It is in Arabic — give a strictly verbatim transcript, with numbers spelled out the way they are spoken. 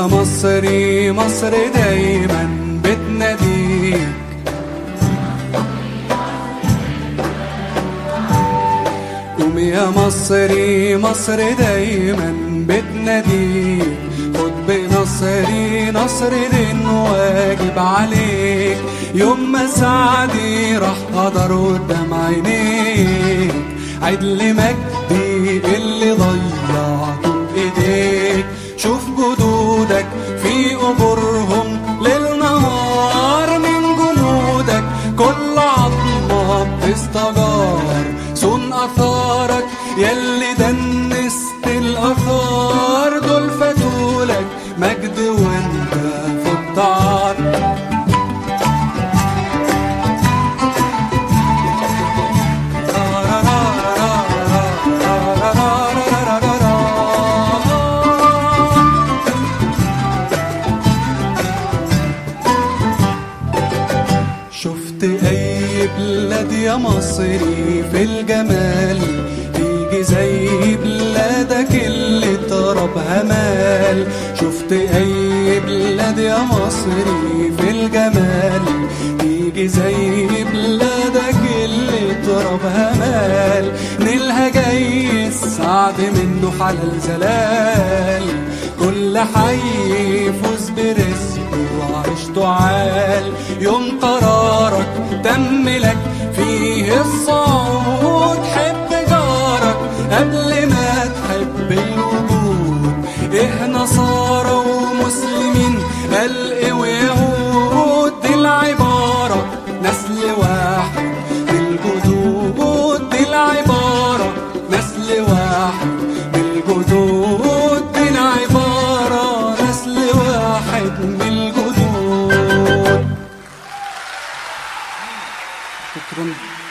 يا مصري مصر دايما بتناديك. قوم يا مصري مصر دايما بتناديك. خد بنصري نصر دين واجب عليك. يوم ما سعدي راح قدر قدام عينيك. عيد لمجدي اللي ضيعته بايديك. شوف جدودك في قبورهم ليل نهار من جنودك. كل عظمة بتستجار صون اثارك ياللي دنست الاثار. دول فاتولك مجد وانت في الدار. شفت اي بلاد يا مصري في الجمال تيجي زي بلادك اللي ترابها مال. شفت اي بلاد يا مصري في الجمال تيجي زي بلادك اللي ترابها مال. نيلها جاي السعد منه حلال زلال. كل حي يفوز برزقه وعيشته عال. يوم قرارك تم لك فيه الصعود. حب جارك قبل ما تحب الوجود. ايه نصارى ومسلمين قلق ويهود. دي العبارة نسل واحد بالجدود. دي العبارة نسل واحد بالجدود. دي العبارة نسل واحد بالجدود. شكرا.